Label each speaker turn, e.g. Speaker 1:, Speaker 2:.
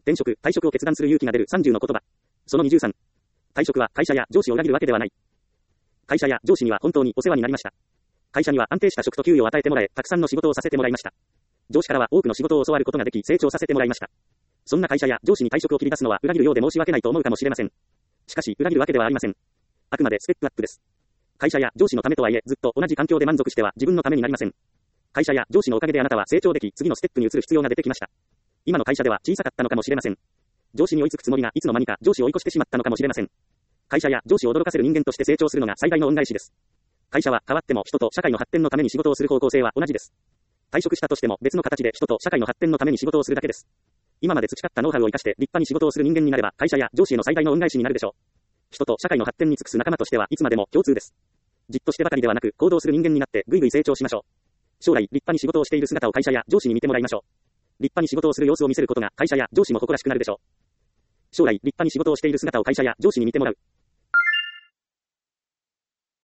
Speaker 1: 転職、退職を決断する勇気が出る30の言葉。その23。退職は会社や上司を裏切るわけではない。会社や上司には本当にお世話になりました。会社には安定した職と給与を与えてもらえ、たくさんの仕事をさせてもらいました。上司からは多くの仕事を教わることができ、成長させてもらいました。そんな会社や上司に退職を切り出すのは裏切るようで申し訳ないと思うかもしれません。しかし、裏切るわけではありません。あくまでステップアップです。会社や上司のためとはいえ、ずっと同じ環境で満足しては自分のためになりません。会社や上司のおかげであなたは成長でき、次のステップに移る必要が出てきました。今の会社では小さかったのかもしれません。上司に追いつくつもりがいつの間にか上司を追い越してしまったのかもしれません。会社や上司を驚かせる人間として成長するのが最大の恩返しです。会社は変わっても人と社会の発展のために仕事をする方向性は同じです。退職したとしても別の形で人と社会の発展のために仕事をするだけです。今まで培ったノウハウを生かして立派に仕事をする人間になれば会社や上司への最大の恩返しになるでしょう。人と社会の発展に尽くす仲間としてはいつまでも共通です。じっとしてばかりではなく行動する人間になってぐいぐい成長しましょう。将来立派に仕事をしている姿を会社や上司に見てもらいましょう。立派に仕事をする様子を見せることが会社や上司も誇らしくなるでしょう。将来立派に仕事をしている姿を会社や上司に見てもらう。